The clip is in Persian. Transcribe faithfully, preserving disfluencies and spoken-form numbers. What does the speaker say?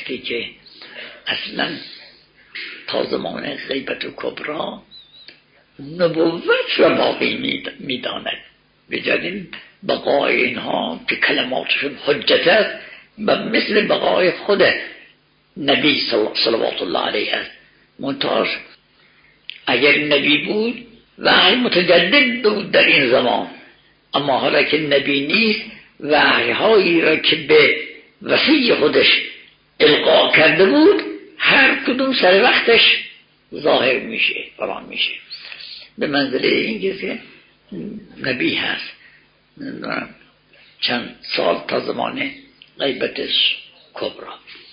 وقتی که اصلا تا زمان غیبت کبرا نبوت را باقی میداند، بجانب بقای اینها که کلماتشون حجت است و مثل بقای خود نبی صلوات الله علیه است. منتاش اگر نبی بود وحی متجدد بود در این زمان، اما حالا که نبی نیست وحی هایی را که به وسیع خودش القا کرده بود هر کدوم سر وقتش ظاهر میشه، فرام میشه، به منزله این که نبی هست چند سال تا زمان غیبتش کبرا.